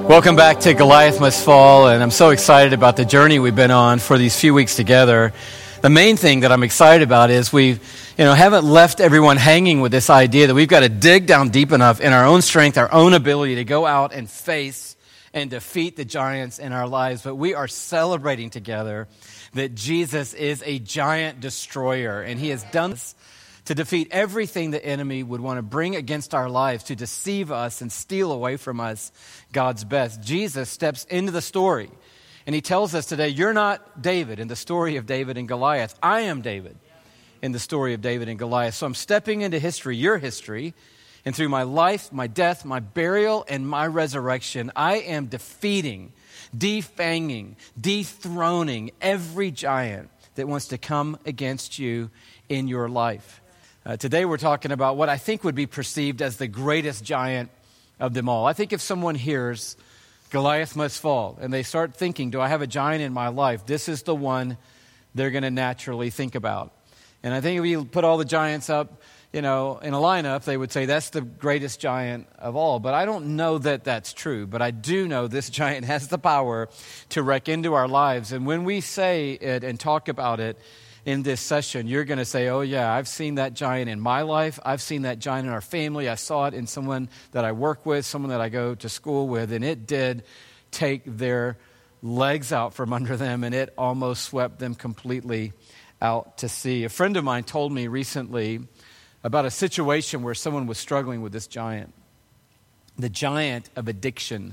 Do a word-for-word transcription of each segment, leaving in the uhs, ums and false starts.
Welcome back to Goliath Must Fall, and I'm so excited about the journey we've been on for these few weeks together. The main thing that I'm excited about is we, you know, haven't left everyone hanging with this idea that we've got to dig down deep enough in our own strength, our own ability to go out and face and defeat the giants in our lives. But we are celebrating together that Jesus is a giant destroyer, and he has done this to defeat everything the enemy would want to bring against our lives, to deceive us and steal away from us God's best. Jesus steps into the story, and he tells us today, you're not David in the story of David and Goliath. I am David in the story of David and Goliath. So I'm stepping into history, your history, and through my life, my death, my burial, and my resurrection, I am defeating, defanging, dethroning every giant that wants to come against you in your life. Uh, today we're talking about what I think would be perceived as the greatest giant of them all. I think if someone hears Goliath must fall and they start thinking, do I have a giant in my life? This is the one they're going to naturally think about. And I think if you put all the giants up, you know, in a lineup, they would say that's the greatest giant of all. But I don't know that that's true. But I do know this giant has the power to wreck into our lives. And when we say it and talk about it in this session, you're going to say, oh yeah, I've seen that giant in my life. I've seen that giant in our family. I saw it in someone that I work with, someone that I go to school with, and it did take their legs out from under them, and it almost swept them completely out to sea. A friend of mine told me recently about a situation where someone was struggling with this giant, the giant of addiction.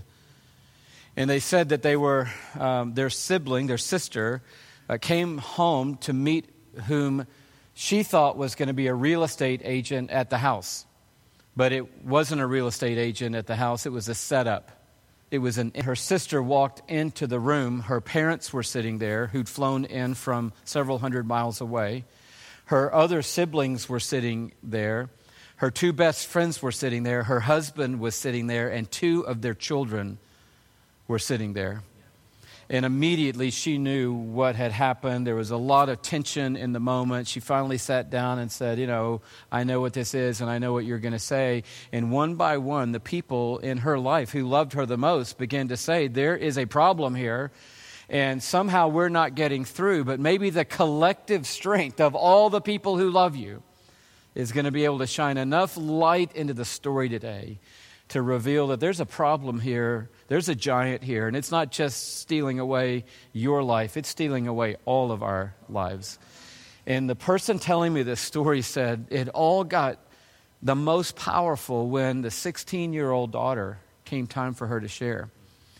And they said that they were, um, their sibling, their sister, Uh, came home to meet whom she thought was going to be a real estate agent at the house. But it wasn't a real estate agent at the house. It was a setup. It was an. Her sister walked into the room. Her parents were sitting there, who'd flown in from several hundred miles away. Her other siblings were sitting there. Her two best friends were sitting there. Her husband was sitting there, and two of their children were sitting there. And immediately she knew what had happened. There was a lot of tension in the moment. She finally sat down and said, you know, I know what this is and I know what you're going to say. And one by one, the people in her life who loved her the most began to say, there is a problem here. And somehow we're not getting through. But maybe the collective strength of all the people who love you is going to be able to shine enough light into the story today to reveal that there's a problem here. There's a giant here, and it's not just stealing away your life. It's stealing away all of our lives. And the person telling me this story said it all got the most powerful when the sixteen-year-old daughter came time for her to share.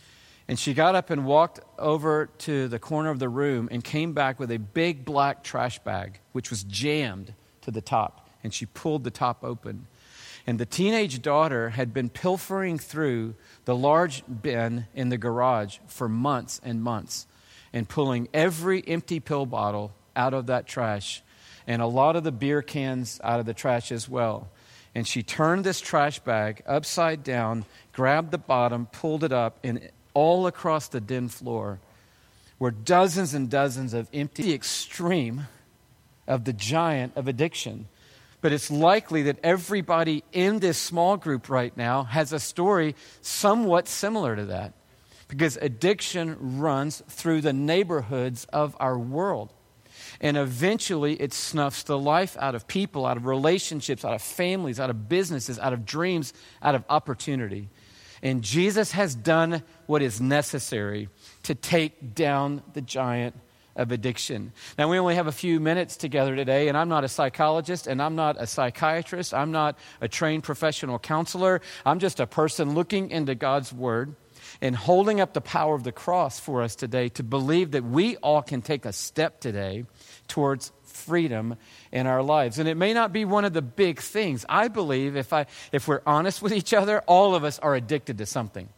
And she got up and walked over to the corner of the room and came back with a big black trash bag, which was jammed to the top. And she pulled the top open. And the teenage daughter had been pilfering through the large bin in the garage for months and months and pulling every empty pill bottle out of that trash and a lot of the beer cans out of the trash as well. And she turned this trash bag upside down, grabbed the bottom, pulled it up, and all across the den floor were dozens and dozens of empty, the extreme of the giant of addiction. But it's likely that everybody in this small group right now has a story somewhat similar to that. Because addiction runs through the neighborhoods of our world. And eventually it snuffs the life out of people, out of relationships, out of families, out of businesses, out of dreams, out of opportunity. And Jesus has done what is necessary to take down the giant of addiction. Now, we only have a few minutes together today, and I'm not a psychologist, and I'm not a psychiatrist. I'm not a trained professional counselor. I'm just a person looking into God's Word and holding up the power of the cross for us today to believe that we all can take a step today towards freedom in our lives. And it may not be one of the big things. I believe if I if we're honest with each other, all of us are addicted to something.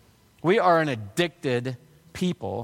We are an addicted people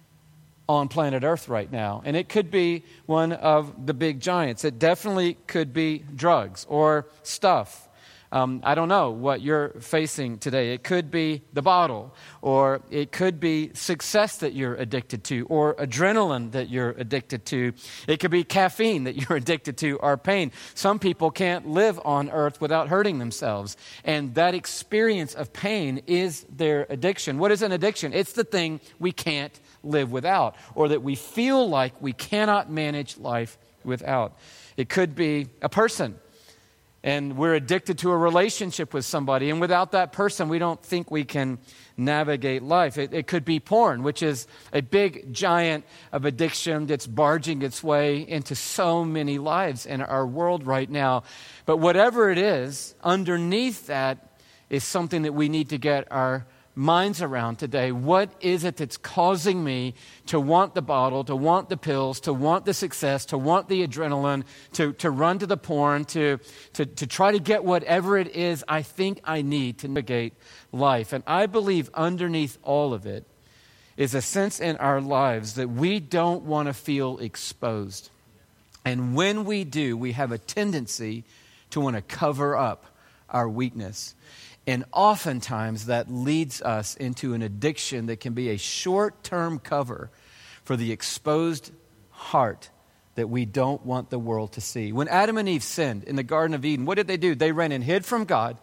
on planet Earth right now. And it could be one of the big giants. It definitely could be drugs or stuff Um, I don't know what you're facing today. It could be the bottle, or it could be success that you're addicted to, or adrenaline that you're addicted to. It could be caffeine that you're addicted to, or pain. Some people can't live on earth without hurting themselves, and that experience of pain is their addiction. What is an addiction? It's the thing we can't live without, or that we feel like we cannot manage life without. It could be a person, and we're addicted to a relationship with somebody, and without that person, we don't think we can navigate life. It, it could be porn, which is a big giant of addiction that's barging its way into so many lives in our world right now. But whatever it is, underneath that is something that we need to get our minds around today. What is it that's causing me to want the bottle, to want the pills, to want the success, to want the adrenaline, to, to run to the porn, to, to, to try to get whatever it is I think I need to navigate life? And I believe underneath all of it is a sense in our lives that we don't want to feel exposed. And when we do, we have a tendency to want to cover up our weakness. And oftentimes that leads us into an addiction that can be a short-term cover for the exposed heart that we don't want the world to see. When Adam and Eve sinned in the Garden of Eden, what did they do? They ran and hid from God,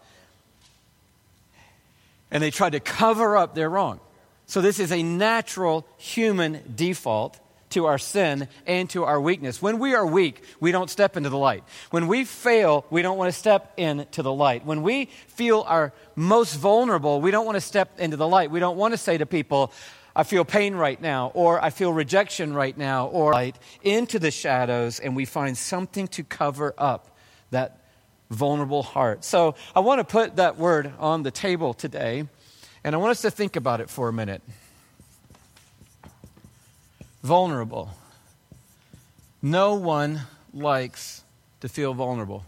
and they tried to cover up their wrong. So this is a natural human default to our sin and to our weakness. When we are weak, we don't step into the light. When we fail, we don't want to step into the light. When we feel our most vulnerable, we don't want to step into the light. We don't want to say to people, I feel pain right now, or I feel rejection right now, or light into the shadows, and we find something to cover up that vulnerable heart. So I want to put that word on the table today, and I want us to think about it for a minute. Vulnerable. No one likes to feel vulnerable.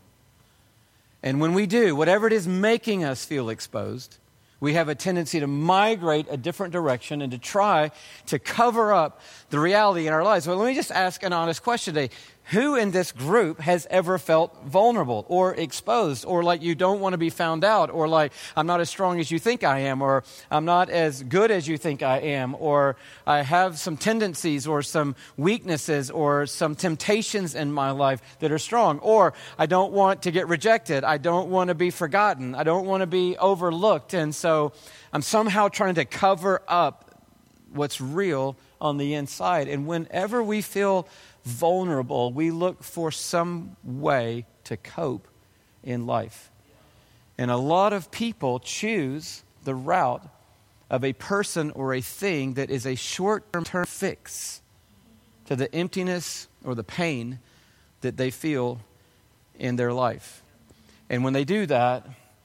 And when we do, whatever it is making us feel exposed, we have a tendency to migrate a different direction and to try to cover up the reality in our lives. Well, let me just ask an honest question today. Who in this group has ever felt vulnerable or exposed, or like you don't want to be found out, or like I'm not as strong as you think I am, or I'm not as good as you think I am, or I have some tendencies or some weaknesses or some temptations in my life that are strong, or I don't want to get rejected, I don't want to be forgotten, I don't want to be overlooked, and so I'm somehow trying to cover up what's real on the inside. And whenever we feel vulnerable, we look for some way to cope in life. And a lot of people choose the route of a person or a thing that is a short-term fix to the emptiness or the pain that they feel in their life. And when they do that,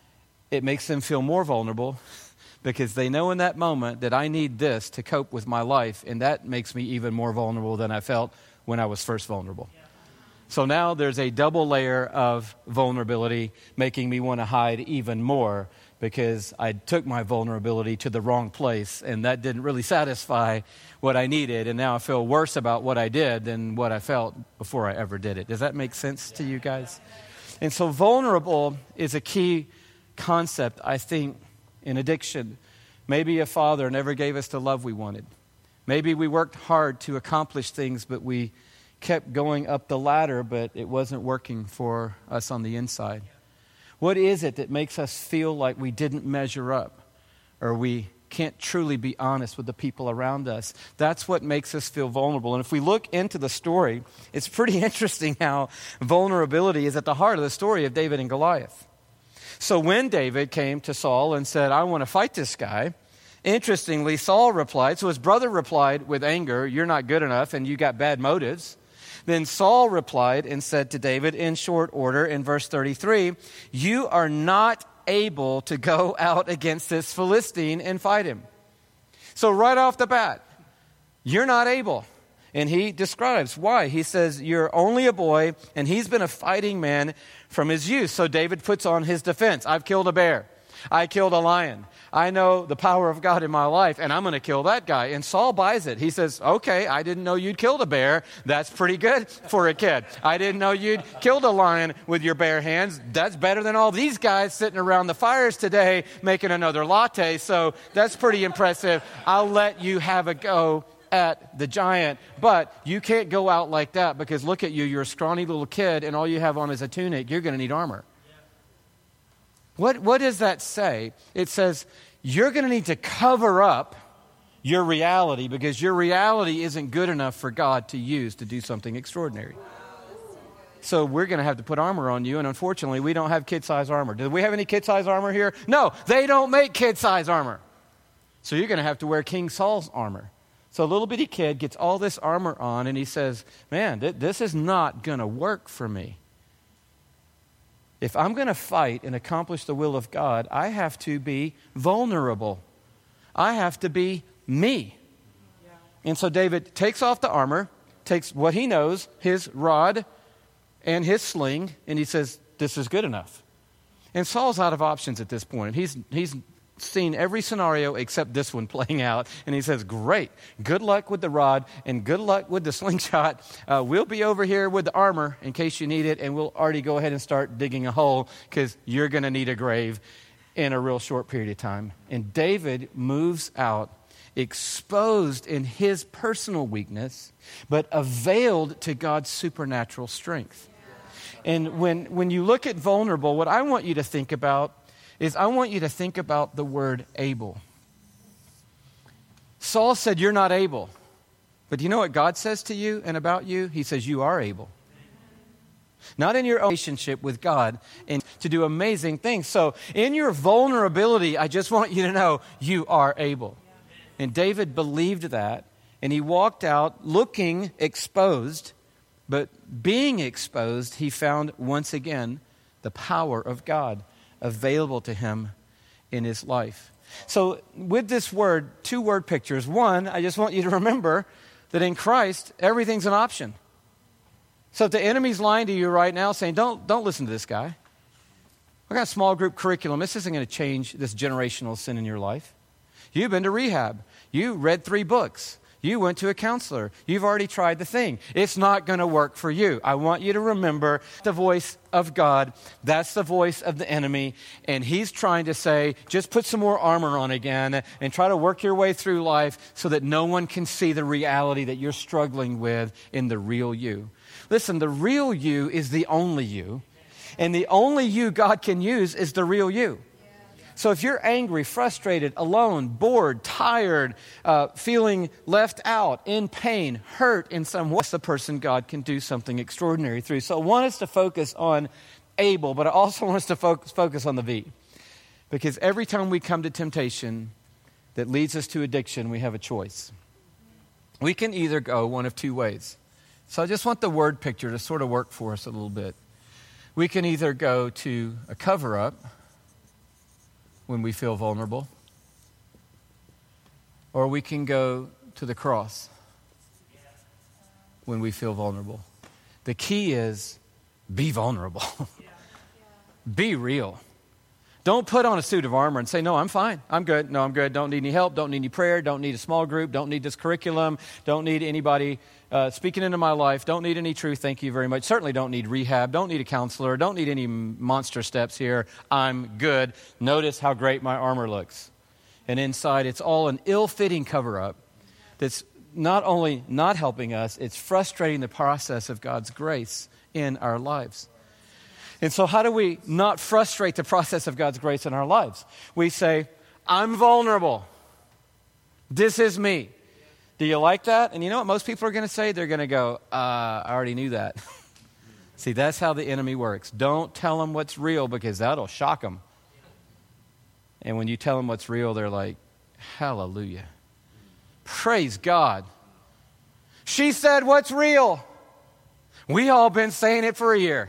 it makes them feel more vulnerable, because they know in that moment that I need this to cope with my life, and that makes me even more vulnerable than I felt when I was first vulnerable. So now there's a double layer of vulnerability making me want to hide even more, because I took my vulnerability to the wrong place, and that didn't really satisfy what I needed, and now I feel worse about what I did than what I felt before I ever did it. Does that make sense to you guys? And so vulnerable is a key concept, I think, in addiction. Maybe a father never gave us the love we wanted. Maybe we worked hard to accomplish things, but we kept going up the ladder, but it wasn't working for us on the inside. What is it that makes us feel like we didn't measure up, or we can't truly be honest with the people around us? That's what makes us feel vulnerable. And if we look into the story, it's pretty interesting how vulnerability is at the heart of the story of David and Goliath. So when David came to Saul and said, I want to fight this guy, interestingly, Saul replied, so his brother replied with anger, you're not good enough and you got bad motives. Then Saul replied and said to David in short order in verse thirty-three, you are not able to go out against this Philistine and fight him. So right off the bat, you're not able. And he describes why. He says, you're only a boy, and he's been a fighting man from his youth. So David puts on his defense. I've killed a bear. I killed a lion. I know the power of God in my life, and I'm going to kill that guy. And Saul buys it. He says, okay, I didn't know you'd killed a bear. That's pretty good for a kid. I didn't know you'd killed a lion with your bare hands. That's better than all these guys sitting around the fires today making another latte. So that's pretty impressive. I'll let you have a go at the giant, but you can't go out like that because look at you, you're a scrawny little kid and all you have on is a tunic. You're going to need armor. What, what does that say? It says you're going to need to cover up your reality because your reality isn't good enough for God to use to do something extraordinary. So we're going to have to put armor on you, and unfortunately, we don't have kid-size armor. Do we have any kid-size armor here? No, they don't make kid-size armor. So you're going to have to wear King Saul's armor. So a little bitty kid gets all this armor on, and he says, man, th- this is not going to work for me. If I'm going to fight and accomplish the will of God, I have to be vulnerable. I have to be me. Yeah. And so David takes off the armor, takes what he knows, his rod and his sling, and he says, this is good enough. And Saul's out of options at this point. He's he's seen every scenario except this one playing out. And he says, great, good luck with the rod and good luck with the slingshot. Uh, we'll be over here with the armor in case you need it, and we'll already go ahead and start digging a hole because you're going to need a grave in a real short period of time. And David moves out, exposed in his personal weakness, but availed to God's supernatural strength. And when, when you look at vulnerable, what I want you to think about is I want you to think about the word able. Saul said, you're not able. But do you know what God says to you and about you? He says, you are able. Not in your relationship with God and to do amazing things. So in your vulnerability, I just want you to know you are able. And David believed that, and he walked out looking exposed, but being exposed, he found once again the power of God available to him in his life. So with this word, two word pictures. One, I just want you to remember that in Christ, everything's an option. So if the enemy's lying to you right now saying, don't, don't listen to this guy. I got a small group curriculum. This isn't going to change this generational sin in your life. You've been to rehab. You read three books. You went to a counselor. You've already tried the thing. It's not going to work for you. I want you to remember the voice of God. That's the voice of the enemy. And he's trying to say, just put some more armor on again and try to work your way through life so that no one can see the reality that you're struggling with in the real you. Listen, the real you is the only you. And the only you God can use is the real you. So if you're angry, frustrated, alone, bored, tired, uh, feeling left out, in pain, hurt in some way, that's the person God can do something extraordinary through. So I want us to focus on able, but I also want us to focus, focus on the V. Because every time we come to temptation that leads us to addiction, we have a choice. We can either go one of two ways. So I just want the word picture to sort of work for us a little bit. We can either go to a cover-up when we feel vulnerable, or we can go to the cross when we feel vulnerable. The key is be vulnerable. Be real. Don't put on a suit of armor and say, no, I'm fine. I'm good. No, I'm good. Don't need any help. Don't need any prayer. Don't need a small group. Don't need this curriculum. Don't need anybody uh, speaking into my life. Don't need any truth. Thank you very much. Certainly don't need rehab. Don't need a counselor. Don't need any monster steps here. I'm good. Notice how great my armor looks. And inside, it's all an ill-fitting cover-up that's not only not helping us, it's frustrating the process of God's grace in our lives. And so how do we not frustrate the process of God's grace in our lives? We say, I'm vulnerable. This is me. Do you like that? And you know what most people are going to say? They're going to go, uh, I already knew that. See, that's how the enemy works. Don't tell them what's real because that'll shock them. And when you tell them what's real, they're like, hallelujah. Praise God. She said what's real. We all been saying it for a year.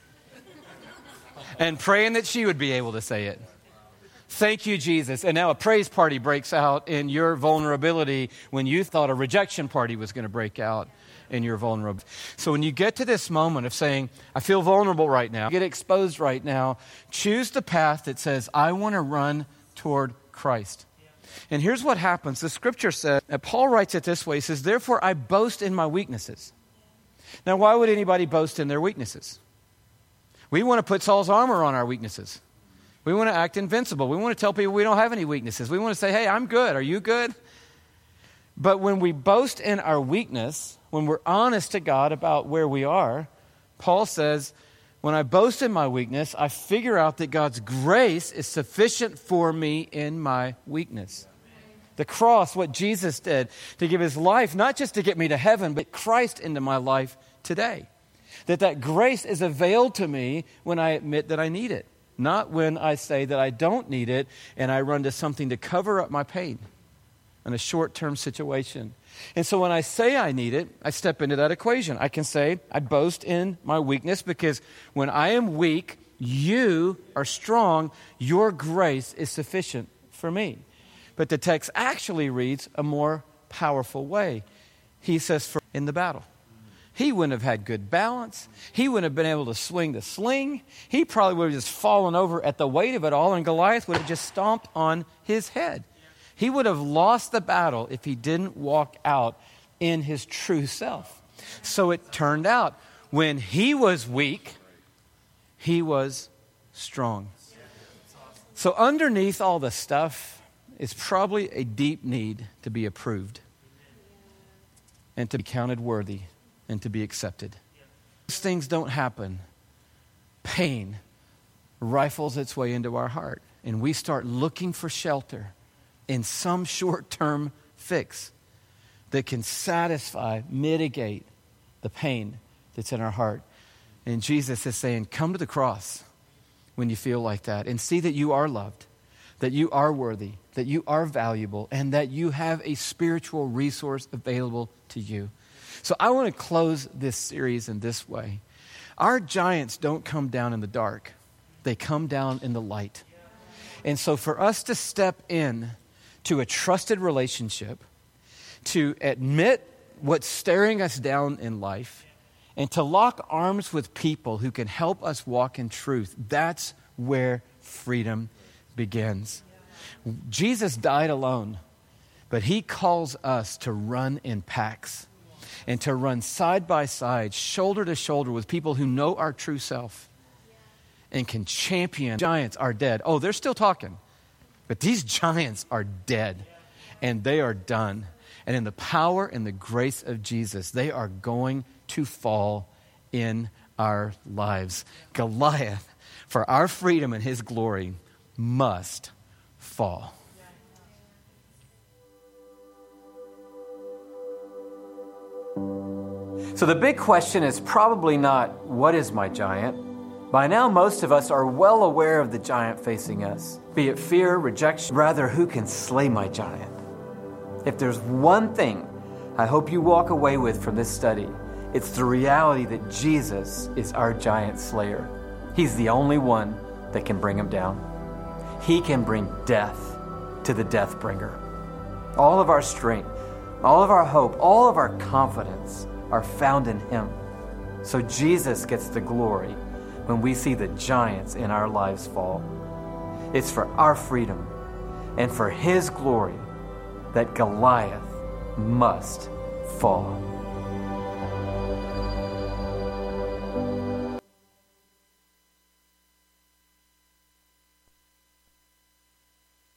And praying that she would be able to say it. Thank you, Jesus. And now a praise party breaks out in your vulnerability when you thought a rejection party was going to break out. in your vulnerability. So when you get to this moment of saying, I feel vulnerable right now, get exposed right now, choose the path that says, I want to run toward Christ. And here's what happens. The scripture says, and Paul writes it this way, he says, therefore I boast in my weaknesses. Now, why would anybody boast in their weaknesses? We want to put Saul's armor on our weaknesses. We want to act invincible. We want to tell people we don't have any weaknesses. We want to say, hey, I'm good. Are you good? But when we boast in our weakness, when we're honest to God about where we are, Paul says, when I boast in my weakness, I figure out that God's grace is sufficient for me in my weakness. The cross, what Jesus did to give his life, not just to get me to heaven, but Christ into my life today. That that grace is availed to me when I admit that I need it. Not when I say that I don't need it and I run to something to cover up my pain in a short-term situation. And so when I say I need it, I step into that equation. I can say I boast in my weakness because when I am weak, you are strong. Your grace is sufficient for me. But the text actually reads a more powerful way. He says, for in the battle. He wouldn't have had good balance. He wouldn't have been able to swing the sling. He probably would have just fallen over at the weight of it all, and Goliath would have just stomped on his head. He would have lost the battle if he didn't walk out in his true self. So it turned out, when he was weak, he was strong. So underneath all the stuff is probably a deep need to be approved and to be counted worthy and to be accepted. Those things don't happen. Pain rifles its way into our heart, and we start looking for shelter in some short-term fix that can satisfy, mitigate the pain that's in our heart. And Jesus is saying, come to the cross when you feel like that and see that you are loved, that you are worthy, that you are valuable, and that you have a spiritual resource available to you. So I want to close this series in this way. Our giants don't come down in the dark. They come down in the light. And so for us to step in to a trusted relationship, to admit what's staring us down in life, and to lock arms with people who can help us walk in truth, that's where freedom begins. Jesus died alone, but he calls us to run in packs and to run side by side, shoulder to shoulder with people who know our true self and can champion. Giants are dead. Oh, they're still talking, but these giants are dead and they are done. And in the power and the grace of Jesus, they are going to fall in our lives. Goliath, for our freedom and his glory, must fall. So the big question is probably not, what is my giant? By now, most of us are well aware of the giant facing us, be it fear, rejection, rather, who can slay my giant? If there's one thing I hope you walk away with from this study, it's the reality that Jesus is our giant slayer. He's the only one that can bring him down. He can bring death to the death bringer. All of our strength, all of our hope, all of our confidence are found in him. So Jesus gets the glory when we see the giants in our lives fall. It's for our freedom and for his glory that Goliath must fall.